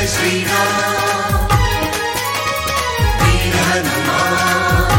श्री राम वीर हनुमान।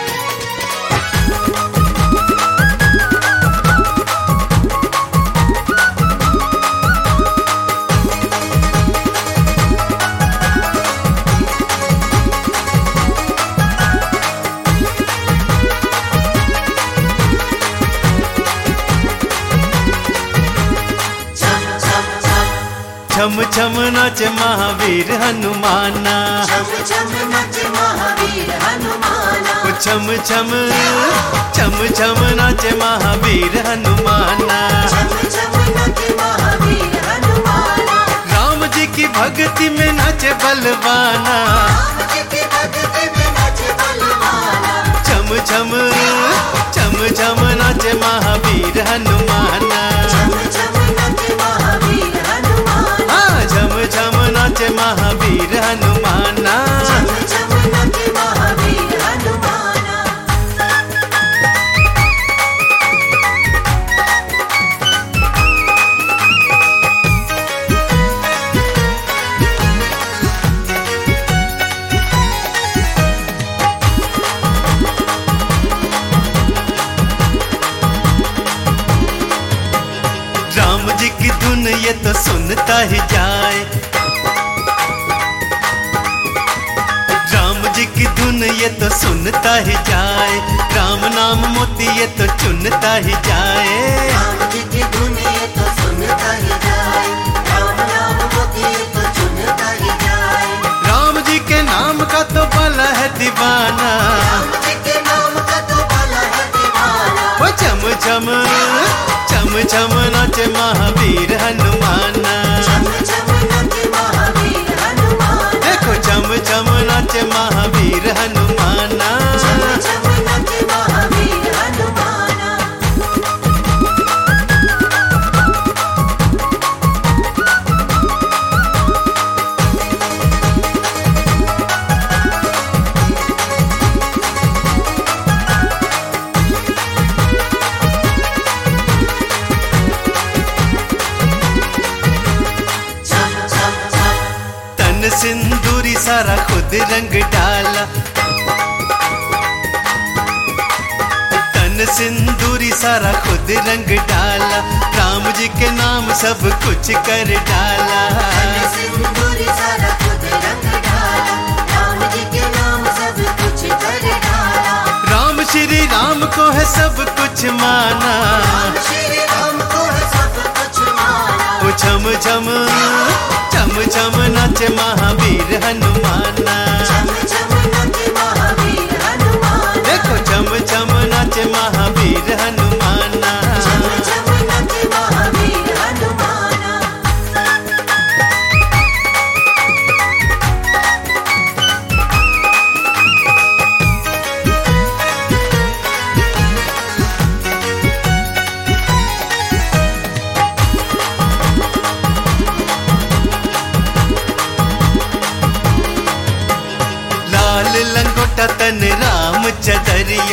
छम छम नाचे महावीर हनुमाना, छम छम नाचे महावीर हनुमाना। छम छम छम छम नाचे महावीर हनुमाना। छम छम नाचे महावीर हनुमाना। राम जी की भक्ति में नाचे बलवाना, राम जी की भक्ति में नाचे बलवाना। छम छम छम छम नाचे महावीर हनुमाना। छम छम नाचे महावीर हनुमाना। हाँ छम छम नाचे महावीर हनुमाना। छम छम नाचे महावीर हनुमाना। राम जी की धुन ये तो सुनता ही जाए, राम जी की धुन ये तो सुनता ही जाए। राम नाम मोती ये तो चुनता ही जाए। राम जी की धुन ये तो सुनता ही जाए। राम नाम मोती ये तो चुनता ही जाए। राम जी के नाम का तो भला है दीवाना, राम जी के नाम का तो भला है दीवाना। वो छम छम छम छम नाचे महावीर हनुमाना। छम छम नाचे महावीर हनुमाना। देखो छम छम नाचे महावीर हनुमाना। छम छम नाचे महावीर हनुमाना। छम छम छम तन सिंदूरी सारा खुद रंग डाला, तन सिंदूरी सारा खुद रंग डाला। राम जी के नाम सब कुछ कर डाला। सिंदूरी सारा खुद रंग डाला। राम जी के नाम सब कुछ कर डाला। राम श्री राम को है सब कुछ माना। राम श्री राम को है सब कुछ माना। ओ छम छम छम छम नाचे महावीर हनुमाना। छम छम नाचे महावीर हनुमाना। देखो छम छम नाचे महावीर हनुमाना। छम छम नाचे महावीर हनुमाना। लाल लंगोटा तन राम चदरिया,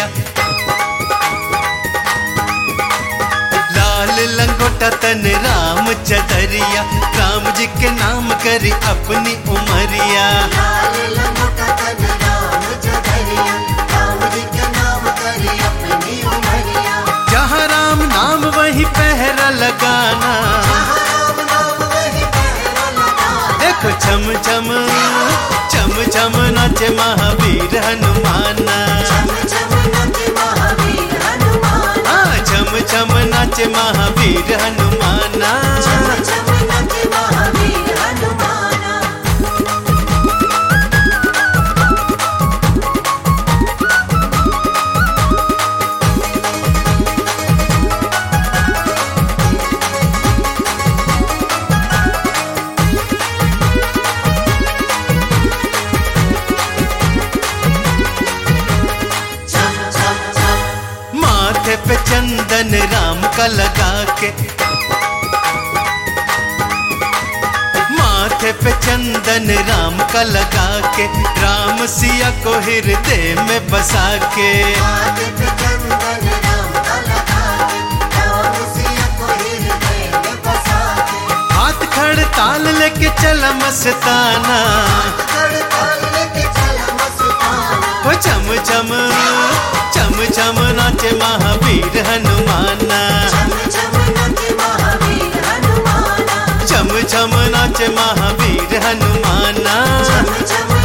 लाल लंगोटा तन राम चदरिया। राम जी के नाम करी अपनी उमरिया। लाल लंगोटा तन राम चदरिया। राम जी के नाम करी अपनी उमरिया। जहाँ राम नाम वही पहरा लगाना। जहाँ राम नाम वही पहरा लगाना। देखो छम छम छम छम नाचे महावीर हनुमाना। छम छम नाचे महावीर हनुमाना। हाँ छम छम नाचे महावीर हनुमाना। छम छम नाचे महावीर हनुमाना। छम छम छम माथे पे चंदन राम का लगा के, माथे पे चंदन राम का लगा के। राम सिया को हृदय में बसा के। माथे पे चंदन राम का लगा के। राम सिया को हृदय में बसा के। हाथ धड़ ताल लेके चला मस्ताना, वो चम चम चम चम नाचे महावीर हनुमाना, चम चम नाचे महावीर हनुमाना।